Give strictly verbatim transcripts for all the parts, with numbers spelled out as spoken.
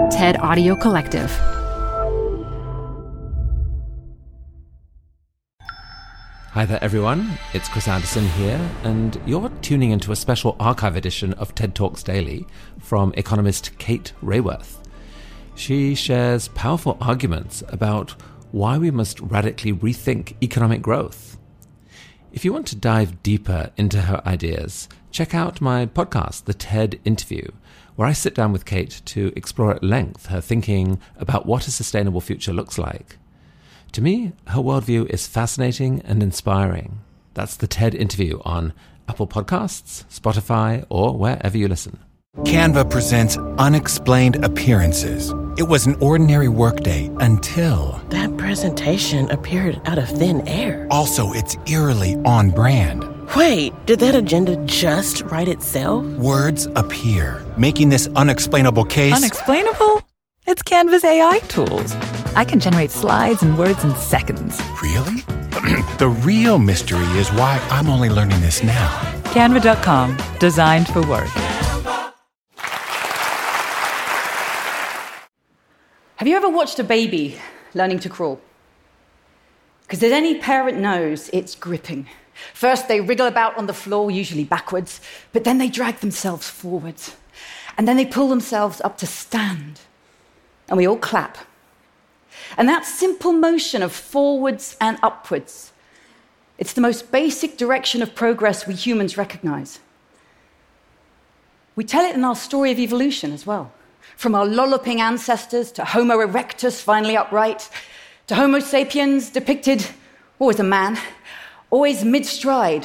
TED Audio Collective. Hi there, everyone. It's Chris Anderson here, and you're tuning into a special archive edition of TED Talks Daily from economist Kate Raworth. She shares powerful arguments about why we must radically rethink economic growth. If you want to dive deeper into her ideas, check out my podcast, The TED Interview, where I sit down with Kate to explore at length her thinking about what a sustainable future looks like. To me, her worldview is fascinating and inspiring. That's The TED Interview on Apple Podcasts, Spotify, or wherever you listen. Canva presents Unexplained Appearances. It was an ordinary workday until... That presentation appeared out of thin air. Also, it's eerily on brand. Wait, did that agenda just write itself? Words appear, making this unexplainable case... Unexplainable? It's Canva's A I tools. I can generate slides and words in seconds. Really? The real mystery is why I'm only learning this now. Canva dot com, designed for work. Have you ever watched a baby learning to crawl? Because as any parent knows, it's gripping. First, they wriggle about on the floor, usually backwards, but then they drag themselves forwards. And then they pull themselves up to stand. And we all clap. And that simple motion of forwards and upwards, it's the most basic direction of progress we humans recognize. We tell it in our story of evolution as well. From our lolloping ancestors to Homo erectus, finally upright, to Homo sapiens, depicted always a man, always mid-stride.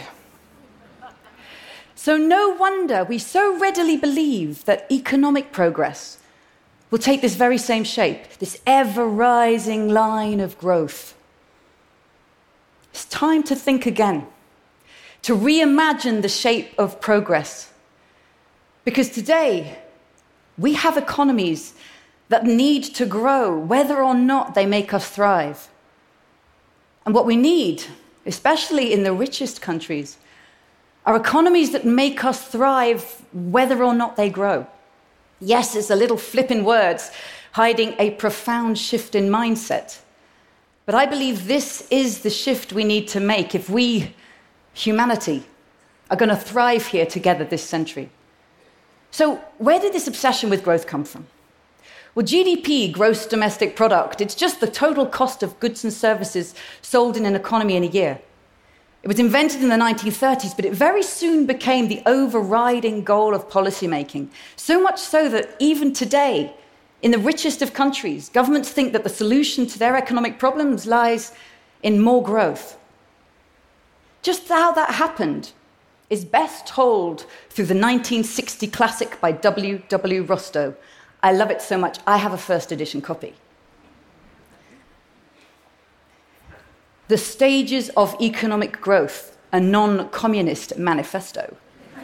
So no wonder we so readily believe that economic progress will take this very same shape, this ever-rising line of growth. It's time to think again, to reimagine the shape of progress. Because today, we have economies that need to grow, whether or not they make us thrive. And what we need, especially in the richest countries, are economies that make us thrive, whether or not they grow. Yes, it's a little flip in words, hiding a profound shift in mindset. But I believe this is the shift we need to make if we, humanity, are going to thrive here together this century. So where did this obsession with growth come from? Well, G D P, gross domestic product, it's just the total cost of goods and services sold in an economy in a year. It was invented in the nineteen thirties, but it very soon became the overriding goal of policymaking. So much so that even today, in the richest of countries, governments think that the solution to their economic problems lies in more growth. Just how that happened is best told through the nineteen sixty classic by W W Rostow. I love it so much, I have a first edition copy. The Stages of Economic Growth, a non-communist manifesto.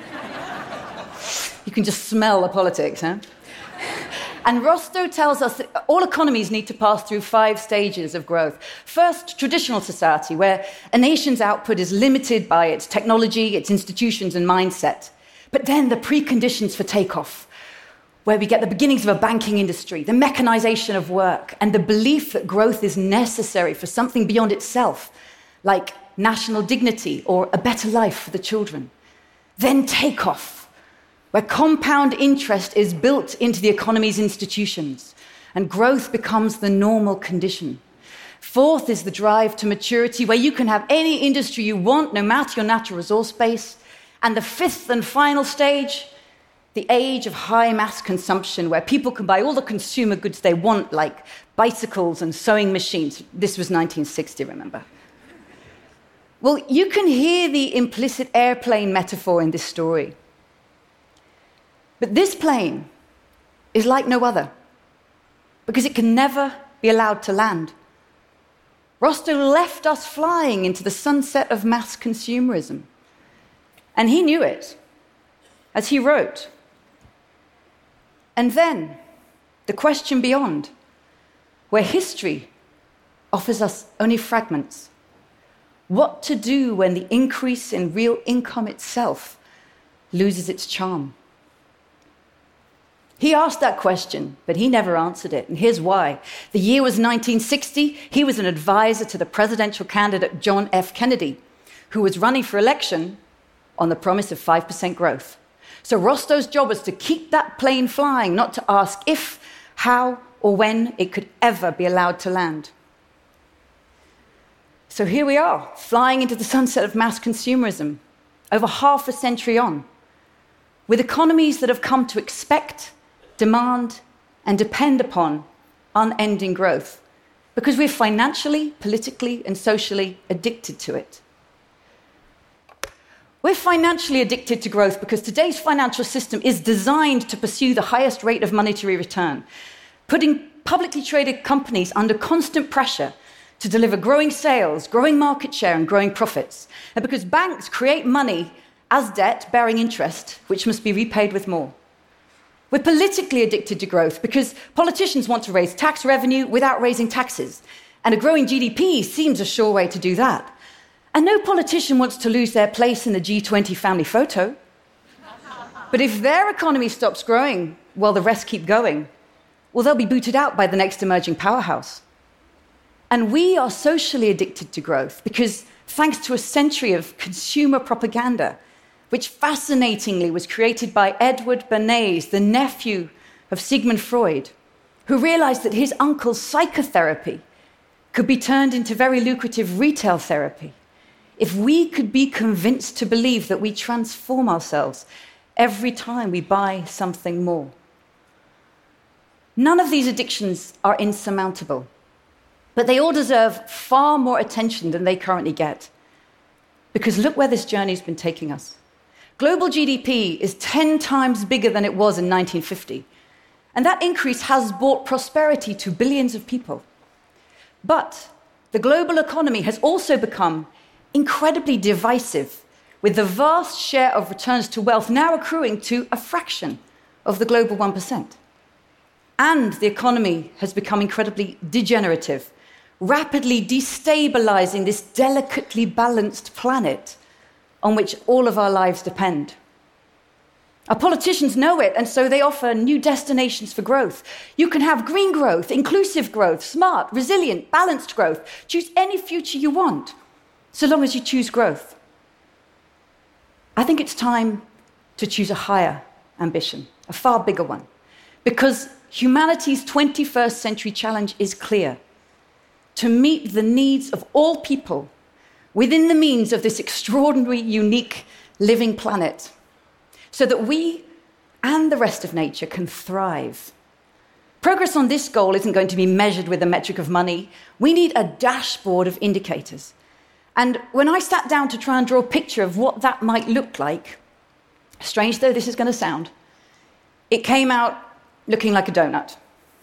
You can just smell the politics, huh? And Rostow tells us that all economies need to pass through five stages of growth. First, traditional society, where a nation's output is limited by its technology, its institutions, and mindset. But then the preconditions for takeoff, where we get the beginnings of a banking industry, the mechanization of work, and the belief that growth is necessary for something beyond itself, like national dignity or a better life for the children. Then takeoff, where compound interest is built into the economy's institutions, and growth becomes the normal condition. Fourth is the drive to maturity, where you can have any industry you want, no matter your natural resource base. And the fifth and final stage, the age of high mass consumption, where people can buy all the consumer goods they want, like bicycles and sewing machines. This was nineteen sixty, remember? Well, you can hear the implicit airplane metaphor in this story. But this plane is like no other, because it can never be allowed to land. Rostow left us flying into the sunset of mass consumerism. And he knew it, as he wrote. And then, the question beyond, where history offers us only fragments. What to do when the increase in real income itself loses its charm? He asked that question, but he never answered it, and here's why. The year was nineteen sixty. He was an advisor to the presidential candidate John F. Kennedy, who was running for election on the promise of five percent growth. So Rostow's job was to keep that plane flying, not to ask if, how, or when it could ever be allowed to land. So here we are, flying into the sunset of mass consumerism, over half a century on, with economies that have come to expect, demand, and depend upon unending growth, because we're financially, politically, and socially addicted to it. We're financially addicted to growth because today's financial system is designed to pursue the highest rate of monetary return, putting publicly traded companies under constant pressure to deliver growing sales, growing market share, and growing profits. And because banks create money as debt bearing interest, which must be repaid with more. We're politically addicted to growth because politicians want to raise tax revenue without raising taxes. And a growing G D P seems a sure way to do that. And no politician wants to lose their place in the G twenty family photo. But if their economy stops growing while the rest keep going, well, they'll be booted out by the next emerging powerhouse. And we are socially addicted to growth because, thanks to a century of consumer propaganda, which fascinatingly was created by Edward Bernays, the nephew of Sigmund Freud, who realized that his uncle's psychotherapy could be turned into very lucrative retail therapy if we could be convinced to believe that we transform ourselves every time we buy something more. None of these addictions are insurmountable, but they all deserve far more attention than they currently get. Because look where this journey has been taking us. Global G D P is ten times bigger than it was in nineteen fifty, and that increase has brought prosperity to billions of people. But the global economy has also become incredibly divisive, with the vast share of returns to wealth now accruing to a fraction of the global one percent. And the economy has become incredibly degenerative, rapidly destabilizing this delicately balanced planet on which all of our lives depend. Our politicians know it, and so they offer new destinations for growth. You can have green growth, inclusive growth, smart, resilient, balanced growth. Choose any future you want, so long as you choose growth. I think it's time to choose a higher ambition, a far bigger one, because humanity's twenty-first century challenge is clear: to meet the needs of all people within the means of this extraordinary, unique, living planet, so that we and the rest of nature can thrive. Progress on this goal isn't going to be measured with the metric of money. We need a dashboard of indicators. And when I sat down to try and draw a picture of what that might look like, strange though this is going to sound, it came out looking like a donut.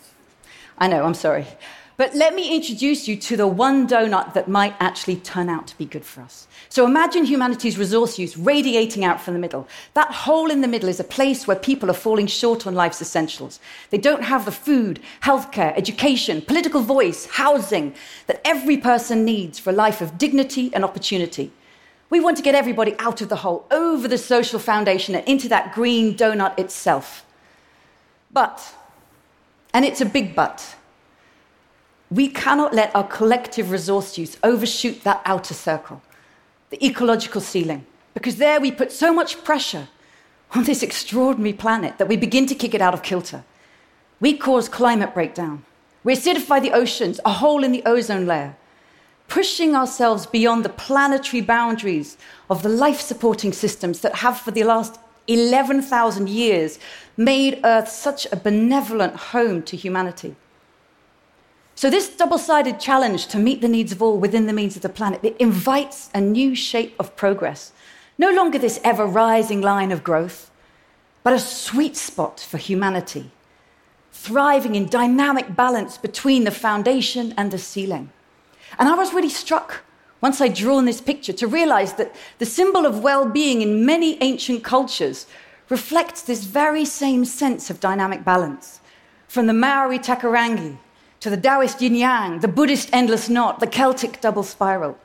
I know, I'm sorry. But let me introduce you to the one donut that might actually turn out to be good for us. So imagine humanity's resource use radiating out from the middle. That hole in the middle is a place where people are falling short on life's essentials. They don't have the food, healthcare, education, political voice, housing that every person needs for a life of dignity and opportunity. We want to get everybody out of the hole, over the social foundation, and into that green donut itself. But, and it's a big but, we cannot let our collective resource use overshoot that outer circle, the ecological ceiling, because there we put so much pressure on this extraordinary planet that we begin to kick it out of kilter. We cause climate breakdown. We acidify the oceans, a hole in the ozone layer, pushing ourselves beyond the planetary boundaries of the life-supporting systems that have, for the last eleven thousand years, made Earth such a benevolent home to humanity. So this double-sided challenge to meet the needs of all within the means of the planet, it invites a new shape of progress. No longer this ever-rising line of growth, but a sweet spot for humanity, thriving in dynamic balance between the foundation and the ceiling. And I was really struck, once I'd drawn this picture, to realize that the symbol of well-being in many ancient cultures reflects this very same sense of dynamic balance. From the Maori Takarangi, to the Taoist yin-yang, the Buddhist endless knot, the Celtic double spiral.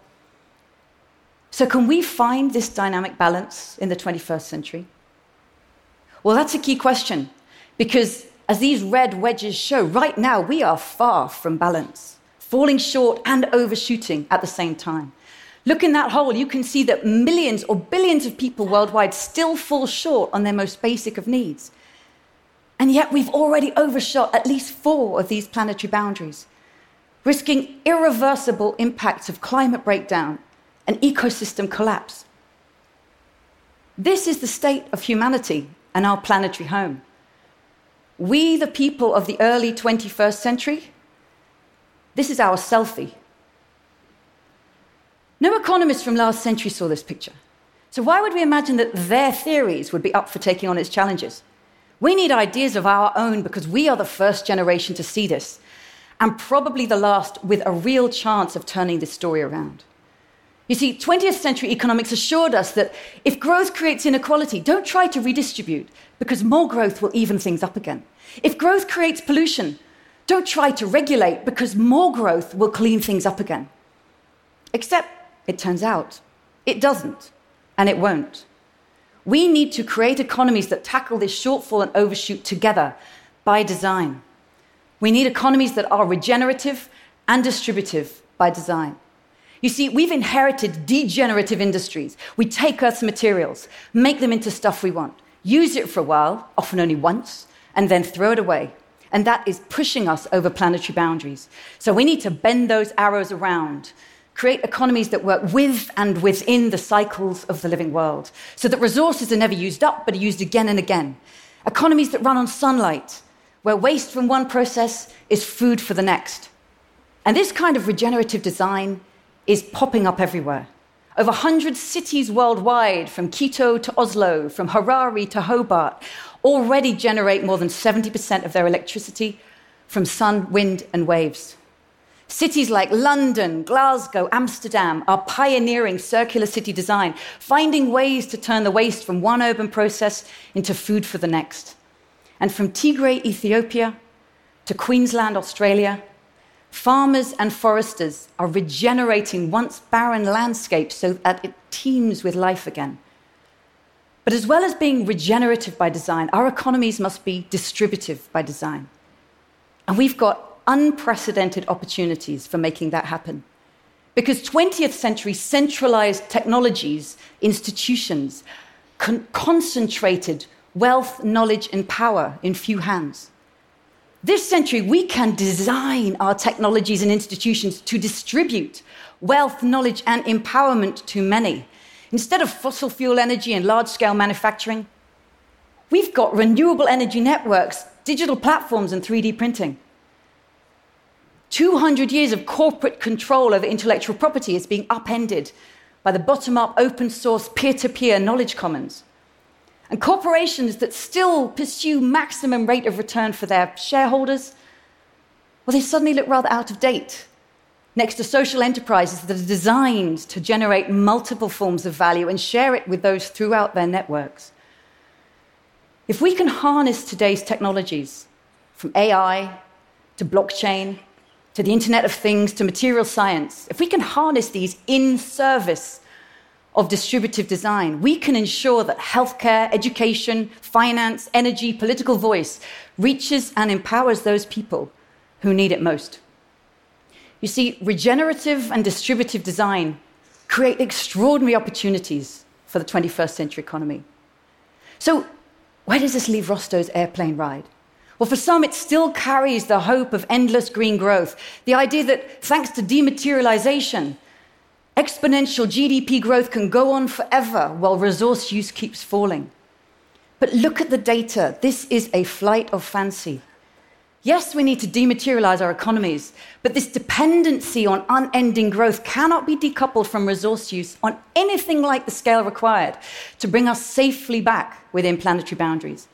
So can we find this dynamic balance in the twenty-first century? Well, that's a key question, Because as these red wedges show, right now we are far from balance, falling short and overshooting at the same time. Look in that hole, you can see that millions or billions of people worldwide still fall short on their most basic of needs. And yet we've already overshot at least four of these planetary boundaries, risking irreversible impacts of climate breakdown and ecosystem collapse. This is the state of humanity and our planetary home. We, the people of the early twenty-first century, this is our selfie. No economist from last century saw this picture. So why would we imagine that their theories would be up for taking on its challenges? We need ideas of our own because we are the first generation to see this, and probably the last with a real chance of turning this story around. You see, twentieth century economics assured us that if growth creates inequality, don't try to redistribute, because more growth will even things up again. If growth creates pollution, don't try to regulate, because more growth will clean things up again. Except, it turns out, it doesn't, and it won't. We need to create economies that tackle this shortfall and overshoot together by design. We need economies that are regenerative and distributive by design. You see, we've inherited degenerative industries. We take Earth's materials, make them into stuff we want, use it for a while, often only once, and then throw it away. And that is pushing us over planetary boundaries. So we need to bend those arrows around, create economies that work with and within the cycles of the living world, so that resources are never used up, but are used again and again. Economies that run on sunlight, where waste from one process is food for the next. And this kind of regenerative design is popping up everywhere. Over one hundred cities worldwide, from Quito to Oslo, from Harare to Hobart, already generate more than seventy percent of their electricity from sun, wind, and waves. Cities like London, Glasgow, Amsterdam are pioneering circular city design, finding ways to turn the waste from one urban process into food for the next. And from Tigray, Ethiopia, to Queensland, Australia, farmers and foresters are regenerating once barren landscapes so that it teems with life again. But as well as being regenerative by design, our economies must be distributive by design. And we've got unprecedented opportunities for making that happen. Because twentieth century centralized technologies, institutions, con- concentrated wealth, knowledge, and power in few hands. This century, we can design our technologies and institutions to distribute wealth, knowledge, and empowerment to many. Instead of fossil fuel energy and large-scale manufacturing, we've got renewable energy networks, digital platforms, and three D printing. two hundred years of corporate control over intellectual property is being upended by the bottom-up, open-source, peer-to-peer knowledge commons. And corporations that still pursue maximum rate of return for their shareholders, well, they suddenly look rather out of date next to social enterprises that are designed to generate multiple forms of value and share it with those throughout their networks. If we can harness today's technologies, from A I to blockchain, to the Internet of Things, to material science, if we can harness these in service of distributive design, we can ensure that healthcare, education, finance, energy, political voice reaches and empowers those people who need it most. You see, regenerative and distributive design create extraordinary opportunities for the twenty-first century economy. So, where does this leave Rostow's airplane ride? Well, for some, it still carries the hope of endless green growth, the idea that thanks to dematerialization, exponential G D P growth can go on forever while resource use keeps falling. But look at the data. This is a flight of fancy. Yes, we need to dematerialize our economies, but this dependency on unending growth cannot be decoupled from resource use on anything like the scale required to bring us safely back within planetary boundaries.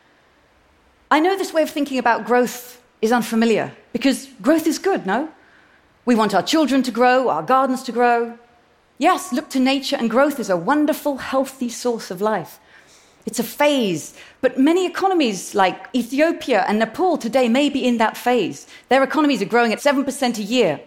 I know this way of thinking about growth is unfamiliar, because growth is good, no? We want our children to grow, our gardens to grow. Yes, look to nature, and growth is a wonderful, healthy source of life. It's a phase, but many economies like Ethiopia and Nepal today may be in that phase. Their economies are growing at seven percent a year.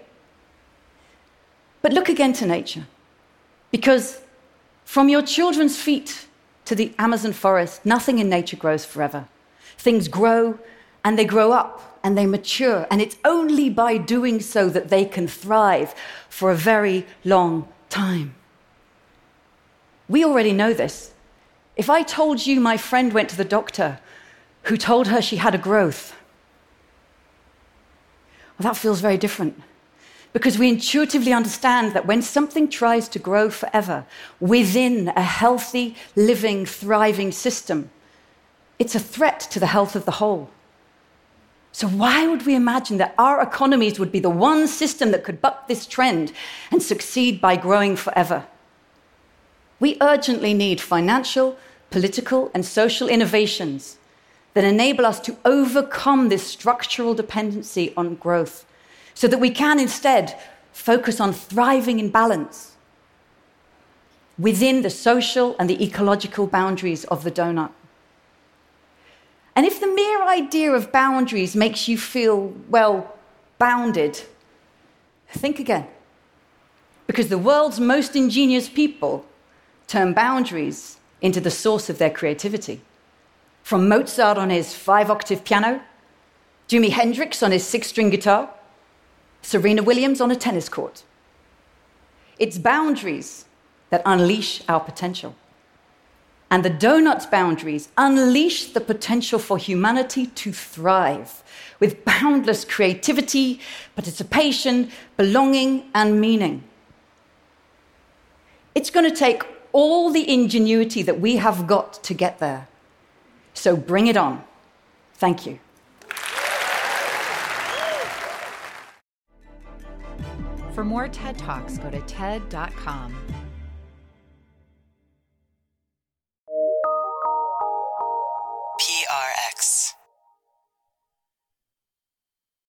But look again to nature, because from your children's feet to the Amazon forest, nothing in nature grows forever. Things grow and they grow up and they mature. And it's only by doing so that they can thrive for a very long time. We already know this. If I told you my friend went to the doctor who told her she had a growth, well, that feels very different. Because we intuitively understand that when something tries to grow forever within a healthy, living, thriving system, it's a threat to the health of the whole. So why would we imagine that our economies would be the one system that could buck this trend and succeed by growing forever? We urgently need financial, political, and social innovations that enable us to overcome this structural dependency on growth, so that we can instead focus on thriving in balance within the social and the ecological boundaries of the donut. And if the mere idea of boundaries makes you feel, well, bounded, think again. Because the world's most ingenious people turn boundaries into the source of their creativity. From Mozart on his five-octave piano, Jimi Hendrix on his six-string guitar, Serena Williams on a tennis court. It's boundaries that unleash our potential. And the donut's boundaries unleash the potential for humanity to thrive with boundless creativity, participation, belonging, and meaning. It's going to take all the ingenuity that we have got to get there. So bring it on. Thank you. For more TED Talks, go to T E D dot com.